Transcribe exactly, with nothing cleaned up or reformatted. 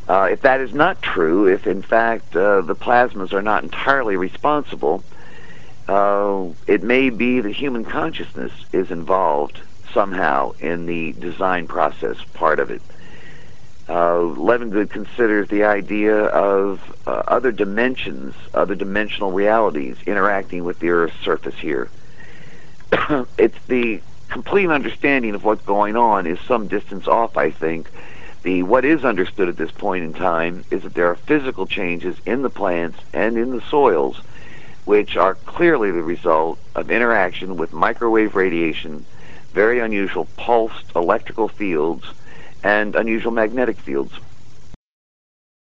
Uh, if that is not true, if in fact uh, the plasmas are not entirely responsible, uh, it may be that human consciousness is involved somehow in the design process, part of it. Uh, Levengood considers the idea of uh, other dimensions, other dimensional realities interacting with the Earth's surface here. It's the complete understanding of what's going on is some distance off, I think. The what is understood at this point in time is that there are physical changes in the plants and in the soils which are clearly the result of interaction with microwave radiation, very unusual pulsed electrical fields, and unusual magnetic fields.